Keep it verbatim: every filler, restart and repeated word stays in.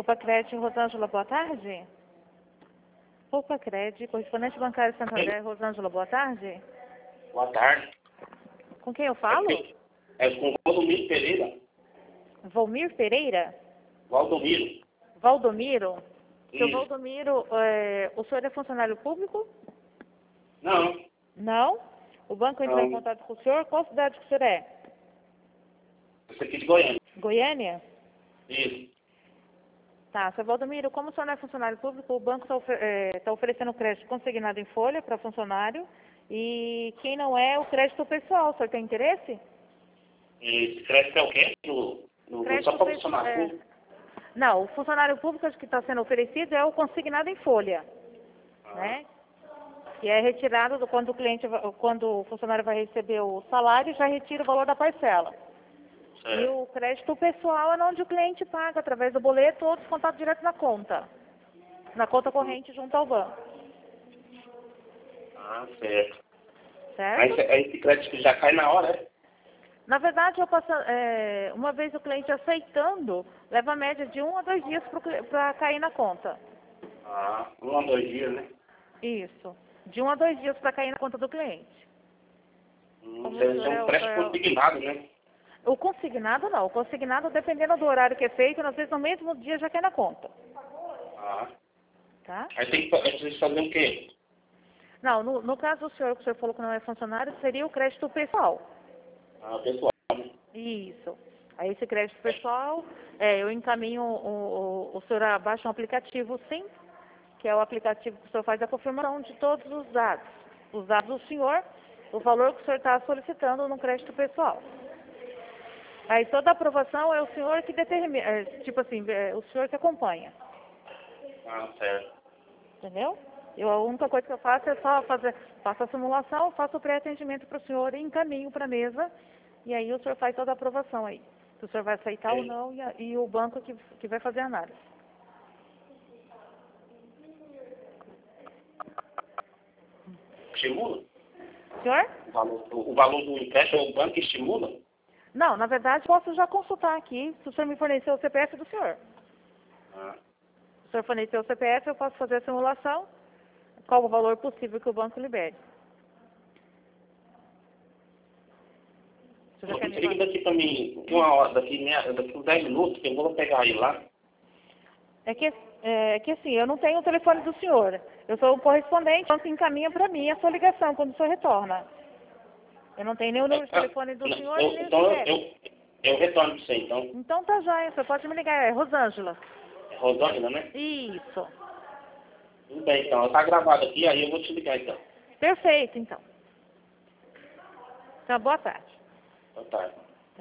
Roupa Crédito, Rosângela, boa tarde. Roupa Crédito, correspondente bancário Santander, Rosângela, boa tarde. Boa tarde. Com quem eu falo? É com Valdomiro Pereira. Volmir Pereira? Valdomiro. Valdomiro? Seu Isso. Valdomiro, é, o senhor é funcionário público? Não. Não? O banco entrou em Não. contato com o senhor? Qual cidade que o senhor é? Esse aqui de Goiânia. Goiânia? Isso. Tá, seu Valdomiro, como o senhor não é funcionário público, o banco está ofer é, tá oferecendo crédito consignado em folha para funcionário e quem não é, o crédito pessoal. O senhor tem interesse? Esse crédito é o quê? No, no, Crédito só para pessoal. funcionar É... tudo? Não, o funcionário público que está sendo oferecido é o consignado em folha, Ah. né? Que é retirado do, quando o cliente, va- quando o funcionário vai receber o salário, já retira o valor da parcela. Certo. E o crédito pessoal é onde o cliente paga através do boleto ou descontado direto na conta, na conta corrente junto ao banco, Ah, certo. certo? Mas esse esse crédito já cai na hora, é? Na verdade, eu passo, é, uma vez o cliente aceitando, leva a média de um a dois dias para cair na conta. Ah, um a dois dias, né? Isso. De um a dois dias para cair na conta do cliente. Hum, Como o deve senhor ser é um o- crédito é o- consignado, né? O consignado não. O consignado, dependendo do horário que é feito, às vezes no mesmo dia já cai na conta. Ah. Tá? Aí tem que fa- aí precisa fazer o quê? Não, no, no caso do senhor, que o senhor falou que não é funcionário, seria o crédito pessoal. Ah, pessoal, né? Isso. Aí esse crédito pessoal, é, eu encaminho, o, o, o senhor abaixa um aplicativo sim, que é o aplicativo que o senhor faz a confirmação de todos os dados. Os dados do senhor, o valor que o senhor está solicitando no crédito pessoal. Aí toda a aprovação é o senhor que determina, é, tipo assim, é, o senhor que acompanha. Ah, certo. Entendeu? Eu, a única coisa que eu faço é só fazer, faço a simulação, faço o pré-atendimento para o senhor e encaminho para a mesa. E aí o senhor faz toda a aprovação aí. Se o senhor vai aceitar ou Sim. não e, a- e o banco que, que vai fazer a análise. Estimula? Senhor? O valor, o, o valor do empréstimo, o banco estimula? Não, na verdade posso já consultar aqui, se o senhor me fornecer o C P F do senhor. Ah. Se o senhor fornecer o C P F, eu posso fazer a simulação, qual o valor possível que o banco libere. O senhor já quer me Liga mandar? daqui pra mim, uma hora, daqui, meia, daqui uns dez minutos, que eu vou pegar ele lá. É que, é que assim, eu não tenho o telefone do senhor. Eu sou o correspondente, então se encaminha para mim a sua ligação quando o senhor retorna. Eu não tenho nem o número de Ah, telefone do não, senhor eu, e nem o então eu, C P F. eu, eu retorno pra você, então. Então tá joia, você pode me ligar, é Rosângela. É Rosângela, né? Isso. Tudo bem, então. Tá gravado aqui, aí eu vou te ligar, então. Perfeito, então. Então, boa tarde. Boa tarde.